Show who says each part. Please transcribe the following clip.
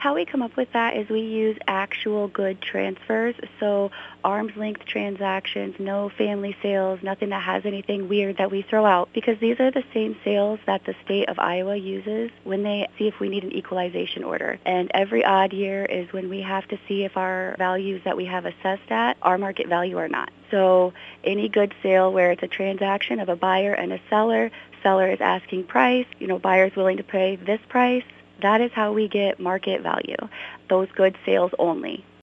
Speaker 1: How we come up with that is we use actual good transfers, so arm's length transactions, no family sales, nothing that has anything weird that we throw out, because these are the same sales that the state of Iowa uses when they see if we need an equalization order. And every odd year is when we have to see if our values that we have assessed at are market value or not. So any good sale where it's a transaction of a buyer and a seller is asking price, buyer's willing to pay this price, that is how we get market value, those good sales only.